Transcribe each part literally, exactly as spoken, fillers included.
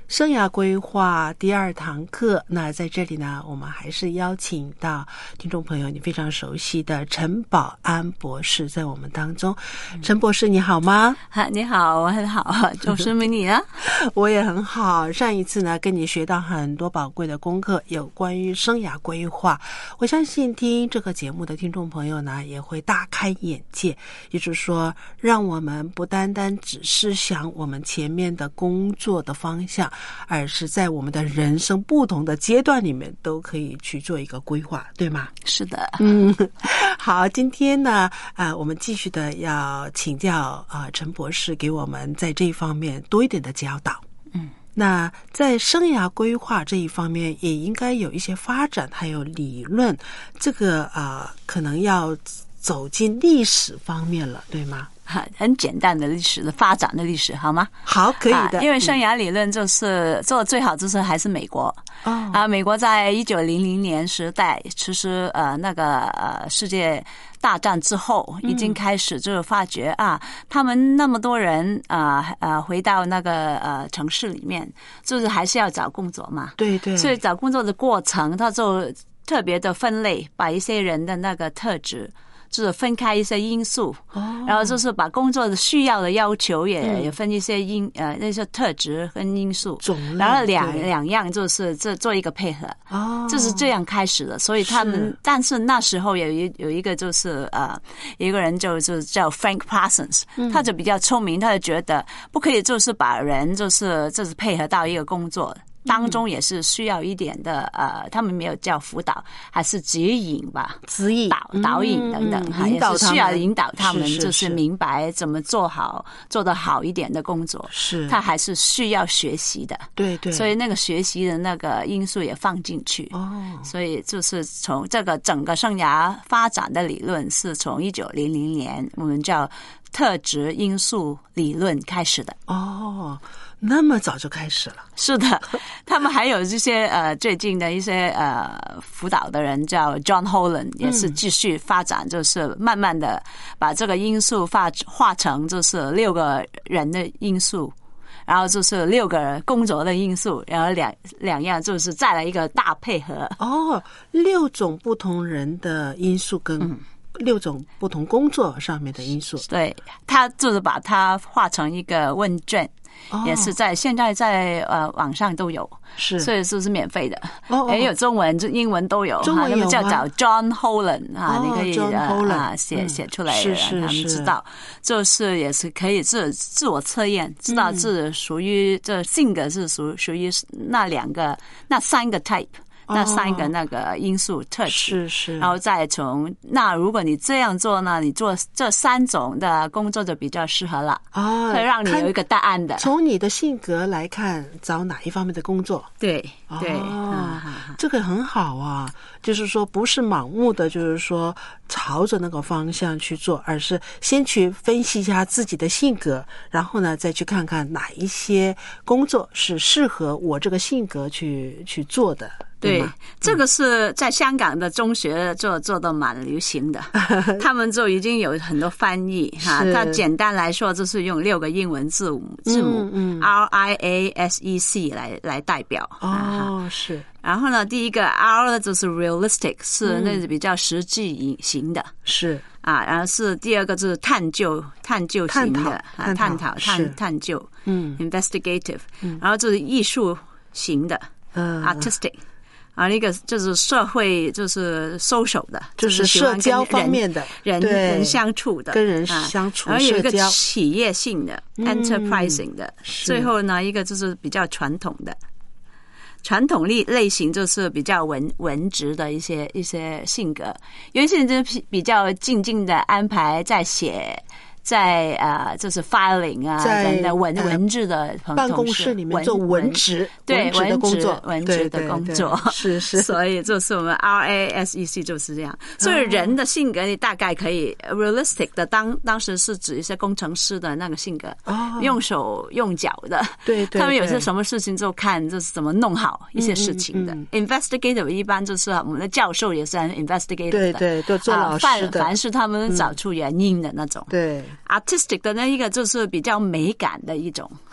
生涯规划第二堂课，那在这里呢，我们还是邀请到听众朋友你非常熟悉的陈宝安博士在我们当中。陈博士你好吗？ 你好，我很好。主持人你呢？ 我也很好。上一次呢跟你学到很多宝贵的功课，有关于生涯规划，我相信听这个节目的听众朋友呢也会大开眼界，也就是说让我们不单单只是想我们前面的工作的方向，而是在我们的人生不同的阶段里面都可以去做一个规划，对吗？ 是的。 嗯，好，今天呢啊、呃，我们继续的要请教啊、呃、陈博士给我们在这一方面多一点的教导。 嗯， 那在生涯规划这一方面也应该有一些发展还有理论，这个啊、呃、可能要走进历史方面了，对吗？ 很简单的历史的发展的历史，好吗？ 好，可以的。 啊、因为生涯理论就是做最好，就是还是美国。 哦、 啊，美国在一九零零年时代，其实呃那个呃世界大战之后，已经开始就是发觉、嗯、啊，他们那么多人啊呃回到那个呃城市里面，就是还是要找工作嘛。 对对。 所以找工作的过程，他就特别的分类，把一些人的那个特质。就是分开一些因素，哦、然后就是把工作的需要的要求也、嗯、也分一些因呃那些特质跟因素，然后两两样就是这做一个配合，哦，就是这样开始的。所以他们，但是那时候有一有一个就是呃有一个人就就叫 Frank Parsons，、嗯、他就比较聪明，他就觉得不可以就是把人就是就是配合到一个工作。当中也是需要一点的呃，他们没有叫辅导，还是指引吧， 指引、 导导引等等， 嗯、引导也是需要引导他们， 是是是就是明白怎么做好做得好一点的工作。 是， 他还是需要学习的。 对对。 所以那个学习的那个因素也放进去。 哦。 所以就是从这个整个生涯发展的理论，是从一九零零年我们叫特质因素理论开始的。 哦。那么早就开始了。 是的，他们还有这些呃最近的一些呃辅导的人叫 John Holland， 也是继续发展，就是慢慢的把这个因素化化成就是六个人的因素，然后就是六个工作的因素，然后两两样就是再来一个大配合。 哦，六种不同人的因素跟、嗯六种不同工作上面的因素。 对，他就是把它画成一个问卷，哦、也是在现在在呃网上都有， 是，所以就是免费的， 哦哦也有中文、英文都有。 中文有吗？ 叫找 John Holland 啊， 哦、 你可以 John Holland 啊写写出来， 是是让他们知道，就是也是可以自自我测验，知道自属于这性格是属属于那两个那三个 type。那三个那个因素特质， 是是， 然后再从那如果你这样做呢，你做这三种的工作就比较适合了啊，会让你有一个答案的。 从你的性格来看，找哪一方面的工作？ 对对， 哦，这个很好啊，就是说不是盲目的，就是说朝着那个方向去做，而是先去分析一下自己的性格，然后呢再去看看哪一些工作是适合我这个性格去去做的。 对，这个是在香港的中学做做的蛮流行的，他们就已经有很多翻译哈。它简单来说就是用六个英文字母字母、嗯嗯、R I A S E C 来来代表。 哦，是。 然后呢，第一个 R 呢就是 realistic， 是那是比较实际型的， 是、 嗯、啊。然后是第二个就是探究探究型的， 探讨探讨探探究， 嗯 ，investigative、嗯。然后就是艺术型的， 嗯 ，artistic。啊，那个就是社会，就是 social 的， 就是社交方面的， 人人相处的， 跟人相处， 然后有一个企业性的、嗯、enterprising 的，最后呢，一个就是比较传统的，传统类类型就是比较文文职的一些一些性格，有一些人就是比较静静的安排在写。在呃，就是 filing 啊， 在文文字的办公室里面做文职， 对文职的工作， 文职的工作， 是是。 所以就是我们 R A S E C 就是这样。所以人的性格你大概可以 realistic 的，当当时是指一些工程师的那个性格，哦、用手用脚的， 对 对, 对， 他们有些什么事情就看就是怎么弄好一些事情的。嗯嗯嗯、investigative 一般就是我们的教授也是很 investigative 的， 对对，都做老师的， 啊、凡是他们找出原因的那种， 嗯、对。 artistic 的那一个就是比较美感的一种哈，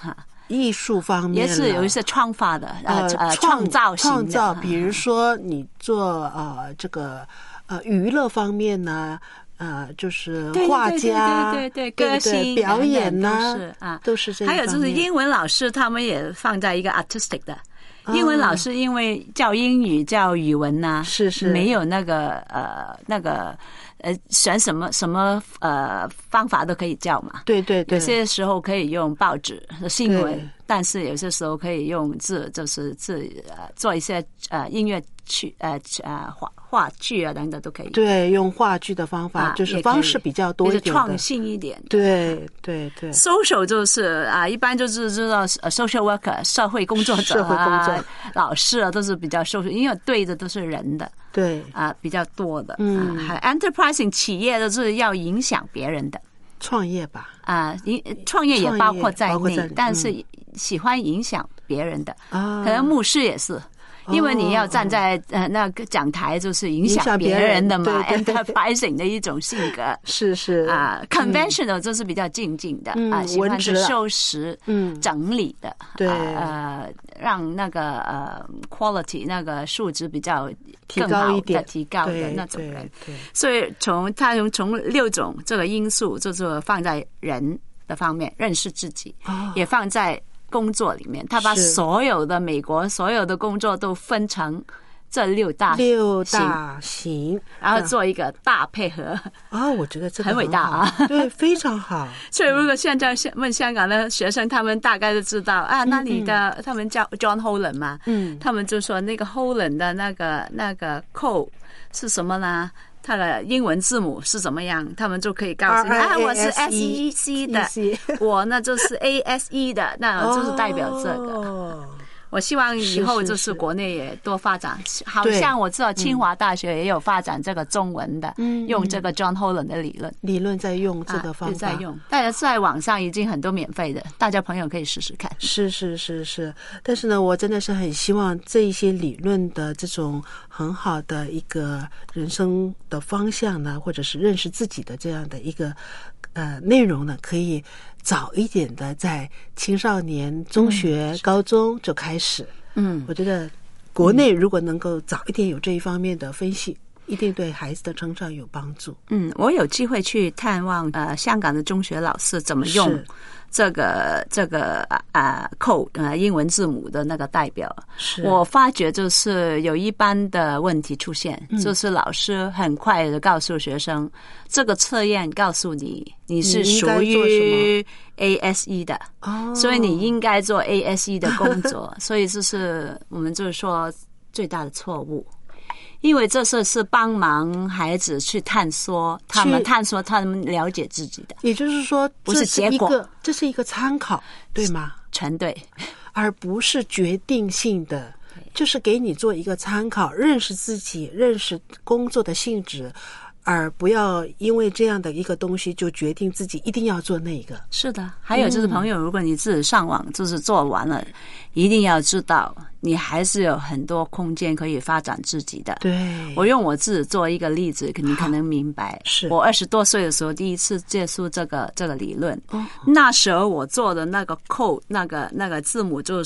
艺术方面也是有一些创发的呃呃创造型的创造，比如说你做呃这个呃娱乐方面呢。呃，就是画家， 对对对对对， 歌星表演呢、 都是啊， 都是这一方面。 还有就是英文老师，他们也放在一个 artistic 的。英文老师因为教英语、教语文呐、啊， 是是没有那个呃那个呃选什么什么呃方法都可以教嘛。 对对对， 有些时候可以用报纸新闻，但是有些时候可以用字，就是字呃做一些呃音乐剧呃呃话话剧啊等等都可以。 对，用话剧的方法，啊、就是方式比较多一点的， 创新一点。 对对对 ，social 就是啊，一般就是知道 social worker 社会工作者、 社会工作、 啊、老师啊，都是比较 social， 因为对的都是人的。 对啊，比较多的。 嗯， 还、啊、enterprising 企业都是要影响别人的。 创业吧。 啊，创业也包括在内， 在但是喜欢影响别人的。 啊， 可能牧师也是。因为你要站在呃那个讲台，就是影响别人的嘛 ，enterprising 的一种性格。 是是啊 ，conventional 就是比较静静的啊，喜欢是收拾、嗯整理的， 对呃，让那个呃 quality 那个素质比较提高一点、 提高的那种人。所以从他从从六种这个因素，就是放在人的方面认识自己，也放在工作里面，他把所有的美国所有的工作都分成这六大六大型， 然后做一个大配合啊！我觉得这个很伟大啊， 对，非常好。 所以如果现在问香港的学生，他们大概都知道啊，那你的、嗯、他们叫 John Holland 嘛，嗯，他们就说那个 Holland 的那个那个 code 是什么呢？它的英文字母是怎么样，他们就可以告诉你啊，我是 S E C 的，我呢就是 A S E 的，那就是代表这个。哦，我希望以后就是国内也多发展，是是是好像我知道清华大学也有发展这个中文的，嗯、用这个 John Holland 的理论， 理论在用这个方法， 啊、在用。大家在网上已经很多免费的，大家朋友可以试试看。 是是是是，但是呢，我真的是很希望这一些理论的这种很好的一个人生的方向呢，或者是认识自己的这样的一个呃内容呢，可以早一点的在青少年、中学、嗯、高中就开始。嗯，我觉得国内如果能够早一点有这一方面的分析，一定对孩子的成长有帮助。 嗯，我有机会去探望呃香港的中学老师怎么用这个这个啊 code 呃英文字母的那个代表，是我发觉就是有一般的问题出现，嗯、就是老师很快的告诉学生，这个测验告诉你你是属于 A S E 的，哦，所以你应该做 A S E 的工作，所以这是我们就是说最大的错误。因为这是是帮忙孩子去探索，他们探索他们了解自己的， 也就是说， 不是结果， 这是一个参考，对吗？ 全对， 而不是决定性的，就是给你做一个参考，认识自己，认识工作的性质。而不要因为这样的一个东西就决定自己一定要做那个。是的，还有就是朋友，如果你自己上网就是做完了，嗯、一定要知道你还是有很多空间可以发展自己的。 对， 我用我自己做一个例子，你可能明白。 是我二十多岁的时候第一次接触这个这个理论，哦，那时候我做的那个 code 那个那个字母就是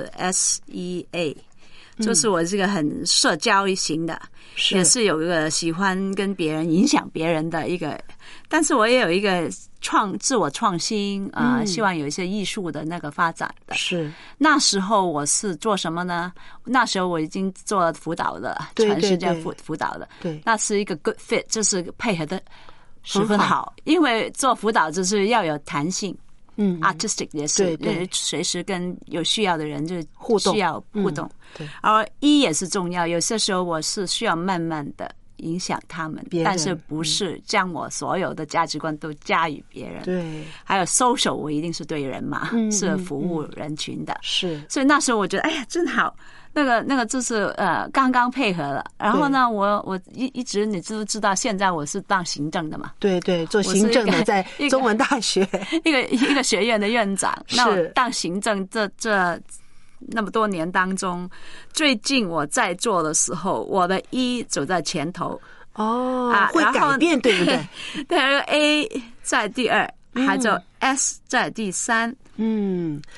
S E A。就是我这个很社交型的，是也是有一个喜欢跟别人影响别人的一个，但是我也有一个创自我创新啊、呃嗯，希望有一些艺术的那个发展的。 是那时候我是做什么呢？那时候我已经做辅导的，全世界辅辅导的， 对， 那是一个 good fit， 就是配合的十分好，因为做辅导就是要有弹性。嗯 ，artistic 也是， 对对， 随时跟有需要的人就互动， 需要互动。 嗯、对， 而一也是重要。有些时候我是需要慢慢的影响他们，但是不是将我所有的价值观都加于别人。 对， 还有 social， 我一定是对人嘛，嗯、是服务人群的。 是、嗯， 所以那时候我觉得，哎呀，真好。那个那个就是呃刚刚配合了，然后呢，我我一一直你知不知道？现在我是当行政的嘛？ 对对，做行政的，在中文大学一个一个学院的院长。那我当行政这这那么多年当中，最近我在做的时候，我的一走在前头哦，啊，会改变，对不对？ 对 ，A 在第二，还有 S 在第三， 嗯。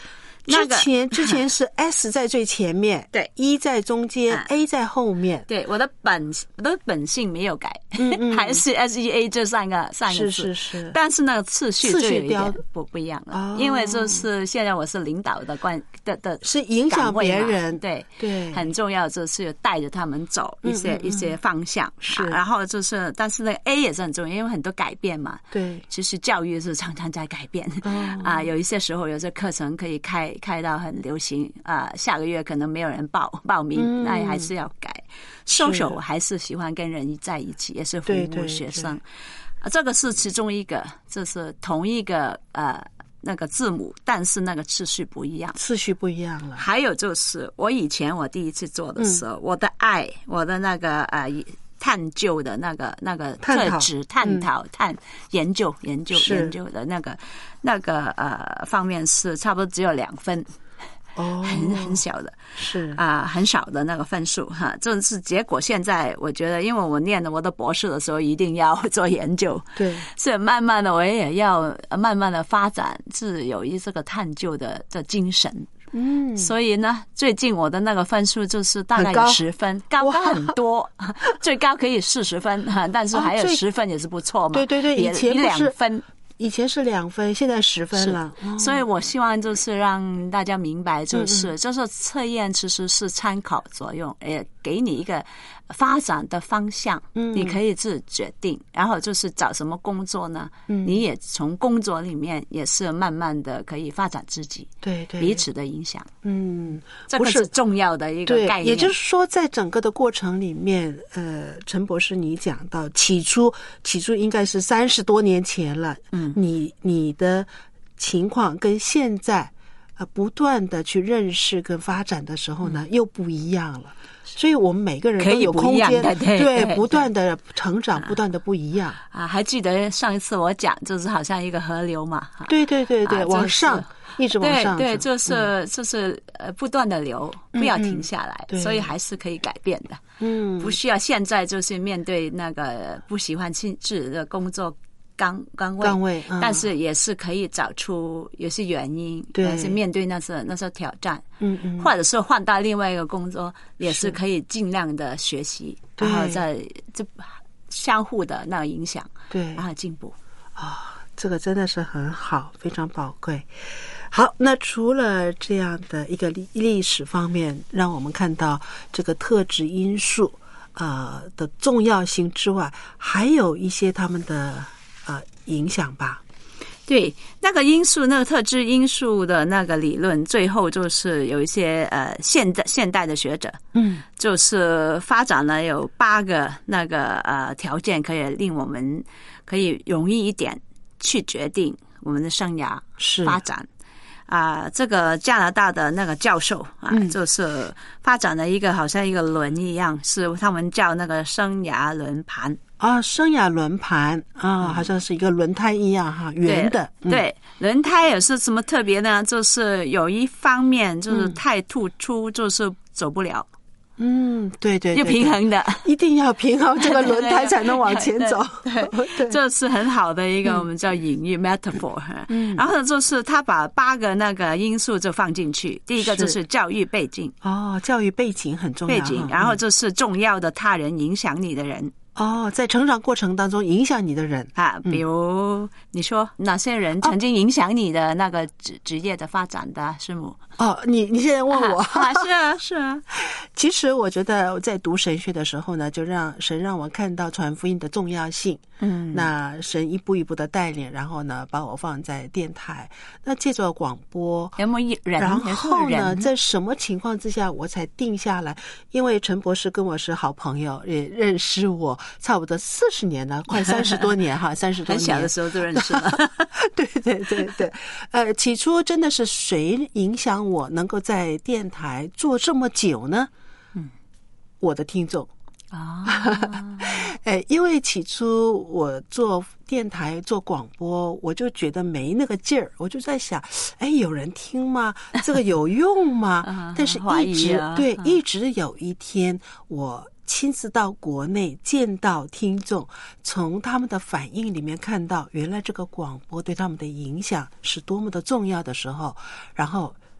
那个之前之前是 S 在最前面， 对 ，E 在中间、 啊、 ，A 在后面。 对，我的本我的本性没有改， 嗯嗯还是 S E A 这三个三个字， 是是是。 但是那个次序次就有一序标点不不一样了， 哦， 因为就是现在我是领导的关的的， 是影响别人， 对对， 很重要，就是带着他们走一些、嗯嗯嗯、一些方向， 是、 啊。然后就是，但是那个 A 也是很重要，因为很多改变嘛， 对， 其实教育是常常在改变， 哦、 啊，有一些时候有些课程可以开开到很流行啊，下个月可能没有人报报名，嗯、那还是要改。收手还是喜欢跟人在一起，也是服务学生。 对对对啊，这个是其中一个，这是同一个呃那个字母，但是那个次序不一样， 次序不一样了。 还有就是我以前我第一次做的时候，嗯、我的爱，我的那个呃探究的那个那个特质，探讨、嗯、探研究研究研究的那个那个呃方面是差不多只有两分。 哦， 很很小的， 是啊、呃，很少的那个分数哈。这是结果。现在我觉得，因为我念了我的博士的时候，一定要做研究， 对， 所以慢慢的我也要慢慢的发展，是有一这个探究的的精神。 嗯， 所以呢，最近我的那个分数就是大概有十分，高高很多，最高可以四十分哈，但是还有十分也是不错嘛。 对对对，以前一两分。 以前是两分，现在十分了， 哦、所以我希望就是让大家明白，就是嗯嗯就是测验其实是参考作用，也给你一个发展的方向，嗯，你可以自己决定。然后就是找什么工作呢？嗯，你也从工作里面也是慢慢的可以发展自己， 对对， 彼此的影响， 嗯， 这个是重要的一个概念。 也就是说，在整个的过程里面，呃，陈博士你讲到起初，起初应该是三十多年前了，嗯。你你的情况跟现在呃不断的去认识跟发展的时候呢，嗯、又不一样了。所以我们每个人都有空间， 对 对, 对, 对，不断的成长，不断的不一样啊。还记得上一次我讲，就是好像一个河流嘛， 对对对对，啊、往上一直往上， 对对，就是、嗯、就是呃不断的流，不要停下来， 嗯、 所以还是可以改变的。 嗯， 不需要现在就是面对那个不喜欢自己的工作。岗岗位， 岗位嗯、 但是也是可以找出有些原因， 对， 是面对那些那些挑战， 嗯嗯， 或者是换到另外一个工作，也是可以尽量的学习，然后在这相互的那个影响， 对， 然后进步。 啊、哦，这个真的是很好，非常宝贵。好，那除了这样的一个历史方面，让我们看到这个特质因素呃的重要性之外，还有一些他们的。呃，影响吧。 对，那个因素，那个特质因素的那个理论，最后就是有一些呃现代现代的学者， 嗯， 就是发展了有八个那个呃条件，可以令我们可以容易一点去决定我们的生涯发展。啊、呃，这个加拿大的那个教授啊， 嗯、 就是发展了一个好像一个轮一样，是他们叫那个生涯轮盘。 啊，生涯轮盘啊，好像是一个轮胎一样哈，圆的。 对，嗯、对，轮胎有是什么特别呢？就是有一方面就是太突出，就是走不了。 嗯，对对， 要平衡的， 一定要平衡，这个轮胎才能往前走。 对，对对这是很好的一个我们叫隐喻 metaphor。嗯，然后就是他把八个那个因素就放进去，第一个就是教育背景。 哦，教育背景很重要。 背景，然后就是重要的他人影响你的人。 哦，在成长过程当中影响你的人啊，比如你说哪些人曾经影响你的那个职职业的发展的师母？ 哦，你你现在问我？ 啊，是啊，是啊。 其实我觉得在读神学的时候呢，就让神让我看到传福音的重要性。嗯，那神一步一步的带领，然后呢，把我放在电台，那借着广播， 有没有人？ 然后呢，在什么情况之下我才定下来？因为陈博士跟我是好朋友，也认识我差不多四十年了，快三十多年哈，三十多年。 很小的时候就认识了。 对对对对，呃，起初真的是谁影响我能够在电台做这么久呢？嗯，我的听众。 啊， 哎，因为起初我做电台做广播，我就觉得没那个劲儿，我就在想，哎，有人听吗？这个有用吗？但是一直、啊、对，一直有一天我亲自到国内见到听众，从他们的反应里面看到，原来这个广播对他们的影响是多么的重要的时候，然后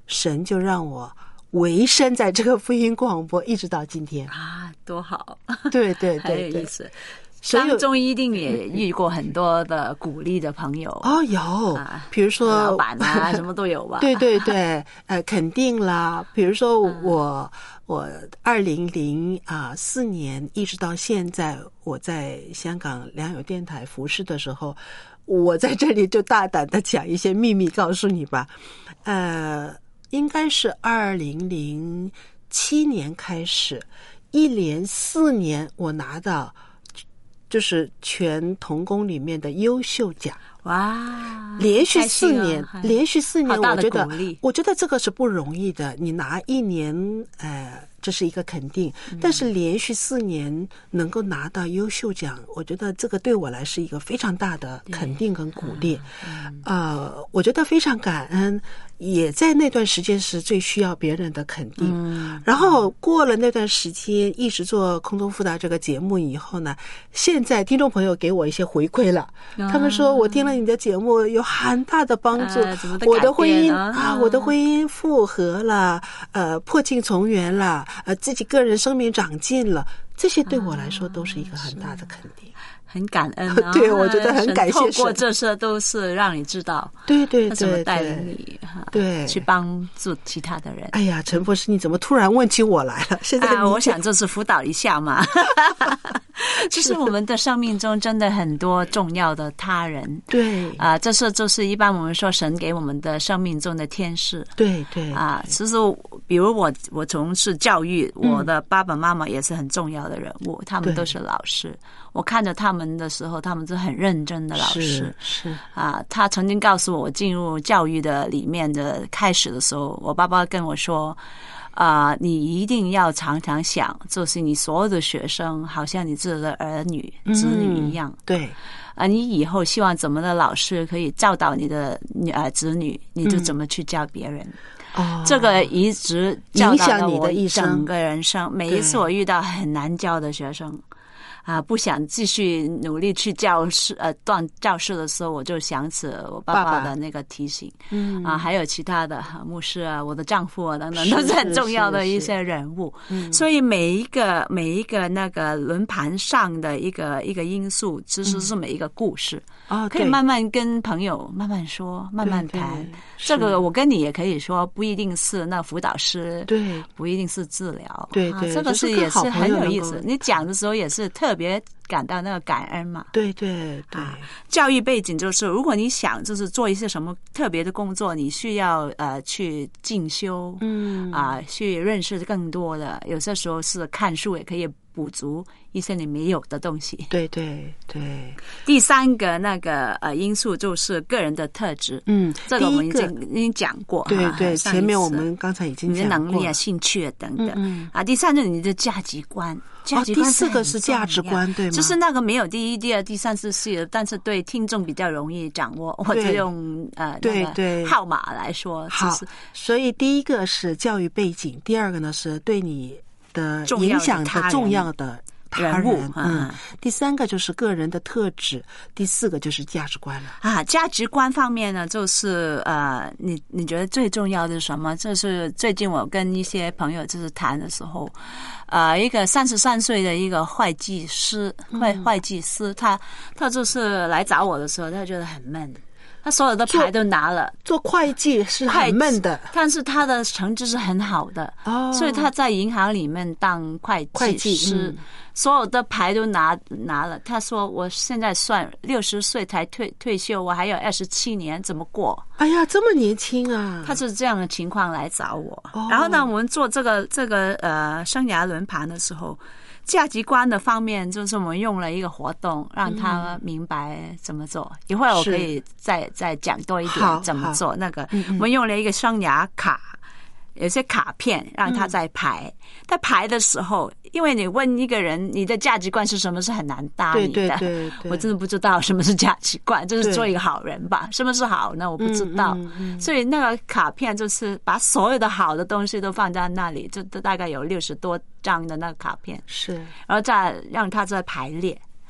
神就让我维生在这个福音广播，一直到今天啊，多好！ 对对对对， 很有意思。当中一定也遇过很多的鼓励的朋友哦，有， 啊、 比如说老板啊，什么都有吧？ 对对对，呃，肯定啦。比如说我、嗯、我二零零啊四年一直到现在，我在香港良友电台服侍的时候，我在这里就大胆的讲一些秘密告诉你吧。呃，应该是二零零七年开始，一连四年我拿到。就是全童工里面的优秀奖， 哇！ 连续四年， 啊、 连续四年，我觉得，我觉得这个是不容易的。你拿一年，呃，这是一个肯定，但是连续四年能够拿到优秀奖，我觉得这个对我来是一个非常大的肯定跟鼓励。嗯、呃，我觉得非常感恩。也在那段时间是最需要别人的肯定，嗯，然后过了那段时间，一直做空中辅导这个节目以后呢，现在听众朋友给我一些回馈了，啊、他们说我听了你的节目有很大的帮助， 啊、 我的婚姻啊, 啊，我的婚姻复合了，呃，破镜重圆了，呃，自己个人生命长进了，这些对我来说都是一个很大的肯定。 啊很感恩啊！ 对，我觉得很感谢神。 透过这些都是让你知道， 对对对， 他怎么带领你哈， 对， 去帮助其他的人。 哎呀，陈博士，你怎么突然问起我来了？现在啊，我想就是辅导一下嘛。就是我们的生命中真的很多重要的他人， 对啊，这是就是一般我们说神给我们的生命中的天使， 对对啊，其实比如我我从事教育，我的爸爸妈妈也是很重要的人物，他们都是老师。我看着他们的时候，他们是很认真的老师， 是是啊。他曾经告诉我，我进入教育的里面的开始的时候，我爸爸跟我说，啊，你一定要常常想，就是你所有的学生，好像你自己的儿女、子女一样， 嗯、对。 啊，你以后希望怎么的老师可以教导你的呃子女，你就怎么去教别人。 哦、 这个一直教导了我一整个人生。每一次我遇到很难教的学生。啊，不想继续努力去教室呃当教室的时候，我就想起我爸爸的那个提醒， 嗯啊，还有其他的牧师啊，我的丈夫啊等等，都是很重要的一些人物。所以每一个每一个那个轮盘上的一个一个因素，其实是每一个故事。 哦， 可以慢慢跟朋友慢慢说，慢慢谈。这个我跟你也可以说，不一定是那辅导师， 对， 不一定是治疗， 对对， 啊、这个是也是很有意思。你讲的时候也是特别感到那个感恩嘛。 对对对、 啊，教育背景就是，如果你想就是做一些什么特别的工作，你需要呃去进修， 嗯啊，去认识更多的。有些时候是看书也可以补足一些你没有的东西。 对对对。 第三个那个呃因素就是个人的特质。 嗯， 这个我们已经已经讲过。 对对，前面我们刚才已经讲过你的能力啊、兴趣啊等等。 嗯啊，第三就是你的价值观。价值观、 哦、第四个是价值观，对吗？ 就是那个没有第一、第二、第三、第四，但是对听众比较容易掌握。我就用呃对对号码来说。 好， 就是、 所以第一个是教育背景，第二个呢是对你的影响的重要的人物， 嗯，第三个就是个人的特质，第四个就是价值观了。 啊，价值观方面呢，就是呃，你你觉得最重要的是什么？就是最近我跟一些朋友就是谈的时候，呃，一个三十三岁的一个会计师，会会计师，他他就是来找我的时候，他觉得很闷。他所有的牌都拿了， 做会计是很闷的， 但是他的成绩是很好的， 哦， 所以他在银行里面当会计师， 嗯、 所有的牌都拿拿了。他说：“我现在算六十岁才退退休，我还有二十七年，怎么过？” 哎呀，这么年轻啊！ 他是这样的情况来找我， 哦、 然后呢，我们做这个这个呃生涯轮盘的时候。价值观的方面，就是我们用了一个活动，让他明白怎么做。嗯、一会儿我可以再再讲多一点怎么做。那个，我们用了一个生涯卡，有些卡片让他在排。嗯、他排的时候，因为你问一个人你的价值观是什么，是很难答你的。 对对对对， 我真的不知道什么是价值观，就是做一个好人吧。什么是好呢？我不知道。 嗯嗯嗯、 所以那个卡片就是把所有的好的东西都放在那里，就大概有六十多张的那个卡片， 是， 然后再让他再排列，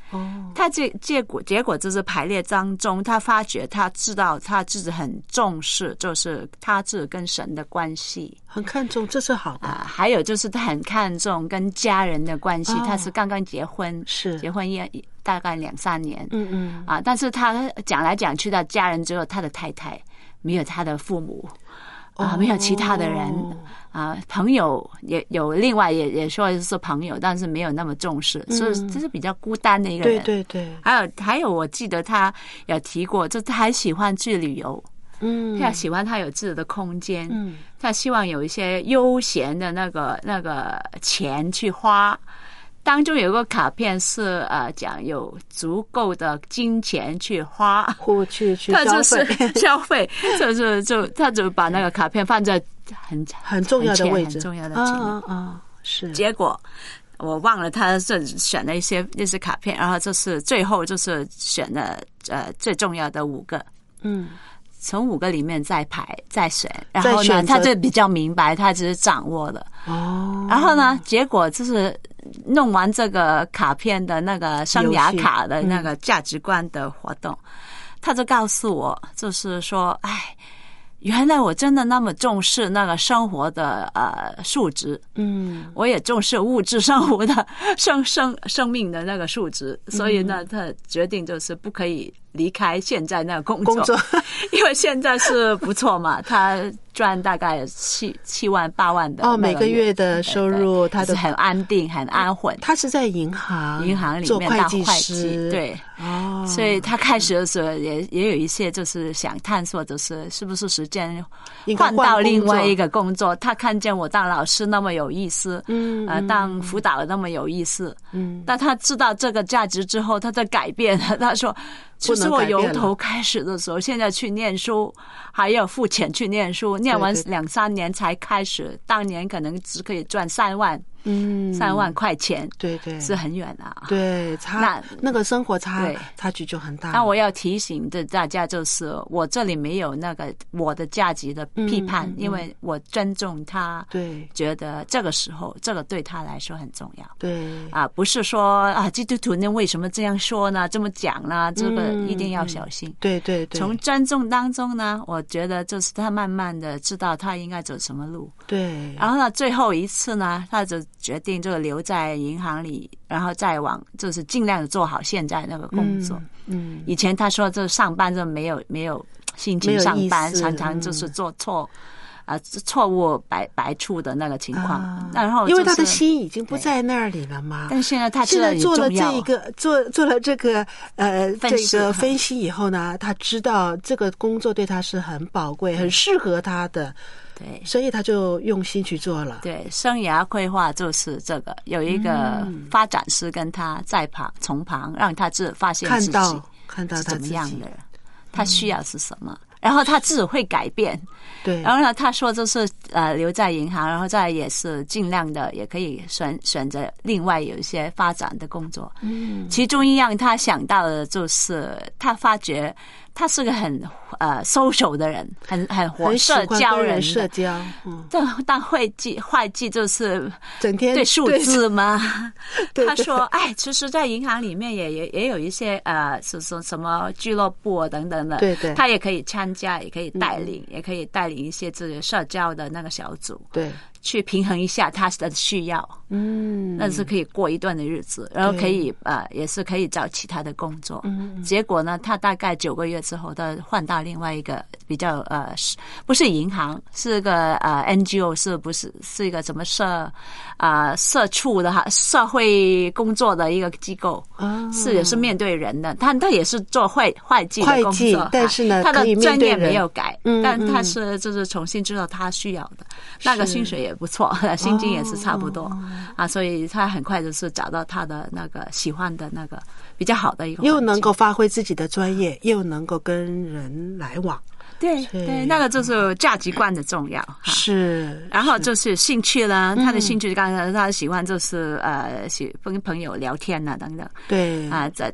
哦， 他结结果结果就是排列当中，他发觉他知道他自己很重视，就是他自己跟神的关系， 很看重，这是好的。 啊、呃，还有就是他很看重跟家人的关系，哦、他是刚刚结婚， 是结婚也大概两三年， 嗯嗯啊，但是他讲来讲去的家人只有他的太太，没有他的父母。啊，没有其他的人、哦、啊，朋友也有，另外也也说是朋友，但是没有那么重视，嗯、所以这是比较孤单的一个人。 对对对。 还有还有，我记得他有提过，就他还喜欢去旅游，嗯，他喜欢他有自己的空间，嗯，他希望有一些悠闲的那个那个钱去花。当中有个卡片是呃讲有足够的金钱去花， 或去去消费，消费就是就他就把那个卡片放在很很重要的位置， 很重要的前面啊啊是。 结果我忘了他这选了一些那些卡片，然后就是最后就是选了呃最重要的五个，嗯。从五个里面再排再选，然后呢，他就比较明白，他只是掌握了。哦。然后呢，结果就是弄完这个卡片的那个生涯卡的那个价值观的活动，嗯、他就告诉我，就是说，哎，原来我真的那么重视那个生活的呃素质，嗯，我也重视物质生活的生生生命的那个素质，所以呢，他决定就是不可以离开现在那个工作， 工作因为现在是不错嘛，他赚大概七七万八万的哦，每个月的收入，他是很安定、很安稳。 他是在银行， 银行里面做会计师，对，哦，所以他开始的时候也也有一些就是想探索，就是是不是时间换到另外一个工作。他看见我当老师那么有意思，嗯，呃，当辅导那么有意思，嗯，但他知道这个价值之后，他在改变了。他说。其实我由头开始的时候，现在去念书，还要付钱去念书，念完两三年才开始，当年可能只可以赚三万。嗯，三万块钱， 对对， 是很远啊。 对，差那那个生活差差距就很大。 那我要提醒的大家就是，我这里没有那个我的价值的批判，嗯嗯嗯、因为我尊重他， 对， 觉得这个时候这个对他来说很重要。 对啊，不是说啊，基督徒呢为什么这样说呢？这么讲呢？这个一定要小心。 嗯、对对对， 从尊重当中呢，我觉得就是他慢慢的知道他应该走什么路。 对， 然后呢，最后一次呢，他就决定就留在银行里，然后再往就是尽量的做好现在那个工作。嗯，嗯以前他说这上班就没有没有心情上班，常常就是做错啊、呃、错误百百出的那个情况。啊、然后、就是、 因为他的心已经不在那里了嘛。 但是现在他现在做了这一个做做了这个呃这个分析以后呢，他知道这个工作对他是很宝贵、很适合他的。 对， 所以他就用心去做了。 对，生涯规划就是这个，有一个发展师跟他在旁从旁，让他自己发现自己看到看到他怎么样的人，他需要是什么，嗯、然后他自己会改变。 对， 然后呢，他说就是呃留在银行，然后再也是尽量的也可以选选择另外有一些发展的工作。嗯，其中一样他想到的就是他发觉。他是个很呃 social 的人，很很活社交人的， 社交。嗯， 但但会计会计就是整天对数字嘛。 对对他说：“哎，其实，在银行里面也也也有一些呃，是说什么俱乐部啊等等的， 对对， 他也可以参加，也可以带领，嗯、也可以带领一些这个社交的那个小组。” 对。 去平衡一下他的需要，嗯，那是可以过一段的日子，然后可以呃，也是可以找其他的工作。嗯，结果呢，他大概九个月之后，他换到另外一个比较呃，不是银行，是个呃 N G O， 是不是是一个什么社啊、呃、社畜的哈社会工作的一个机构，哦、是也是面对人的，他他也是做会会计的工作， 但是呢， 他的专业没有改， 嗯、 但他是就是重新知道他需要的，那个薪水也不错，薪金也是差不多、哦、啊，所以他很快就是找到他的那个喜欢的那个比较好的一个， 又能够发挥自己的专业，又能够跟人来往。 对对，那个就是价值观的重要。 是， 然后就是兴趣啦，他的兴趣刚才他喜欢就是呃，喜跟朋友聊天啊等等。 对啊，在当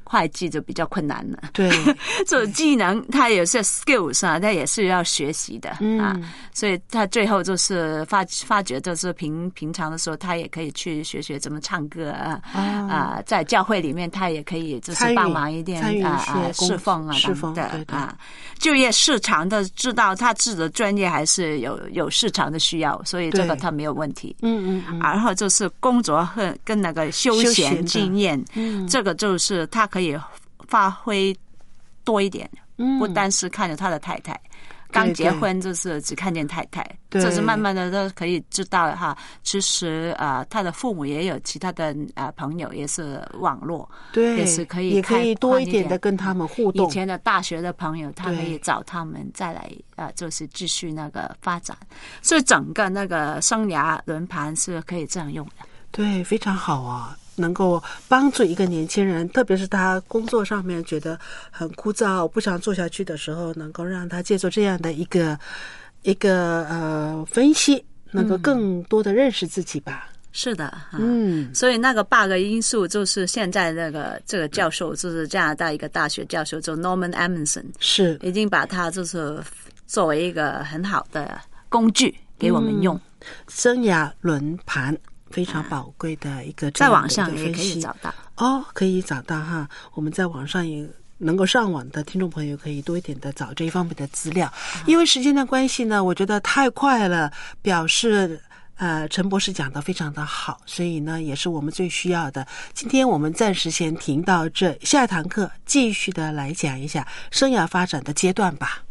会计就比较困难了。 对， 这种技能它也是 skills 啊，它也是要学习的、嗯、啊，所以他最后就是发发觉，就是平平常的时候，他也可以去学学怎么唱歌啊、哦、啊，在教会里面他也可以就是帮忙一点参与啊啊侍奉啊侍奉等对对啊，就业市场的知道他自己的专业还是有有市场的需要，所以这个他没有问题。 嗯嗯嗯， 然后就是工作和跟那个休闲经验，嗯，这个就是他可以发挥多一点，嗯，不单是看着他的太太。刚结婚就是只看见太太，就是慢慢的都可以知道哈，其实啊、呃，他的父母也有其他的啊、呃、朋友，也是网络， 对， 也是可以也可以多一点的跟他们互动。 以前的大学的朋友，他可以找他们再来啊、呃，就是继续那个发展，所以整个那个生涯轮盘是可以这样用的。 对，非常好啊。能够帮助一个年轻人，特别是他工作上面觉得很枯燥不想做下去的时候，能够让他借助这样的一个一个呃分析，能够更多的认识自己吧。 嗯、是的、啊、 嗯， 所以那个八个因素就是现在那个这个教授就是加拿大一个大学教授，就 Norman Amundsen 是已经把它就是作为一个很好的工具给我们用、 嗯、生涯轮盘非常宝贵的一个， 在网上也可以找到哦，可以找到哈。我们在网上也能够上网的听众朋友可以多一点的找这一方面的资料。因为时间的关系呢，我觉得太快了，表示呃陈博士讲的非常的好，所以呢也是我们最需要的。今天我们暂时先停到这，下一堂课继续的来讲一下生涯发展的阶段吧。